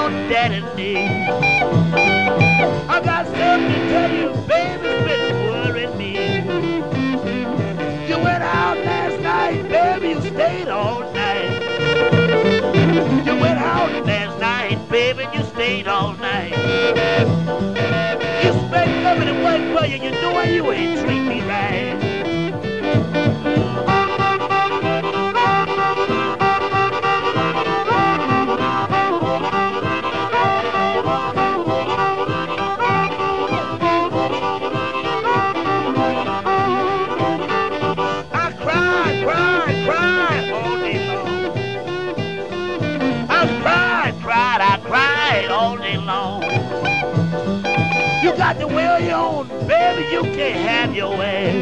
on daddy's knee. I got something to tell you, baby, it's been worrying me. You went out last night, baby, you stayed all night. You went out last night, baby, you stayed all night. You spent coming to work for you, you know you ain't treat me right. I cried all day long. You got to wear your own, baby, you can't have your way.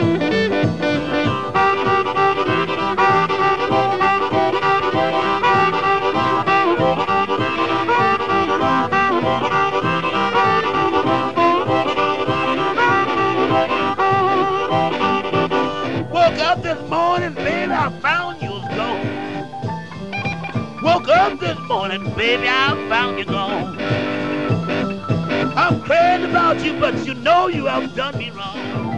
Woke up this morning, baby, I found you was gone. Woke up this morning, baby, I found you gone. I'm crazy about you, but you know you have done me wrong.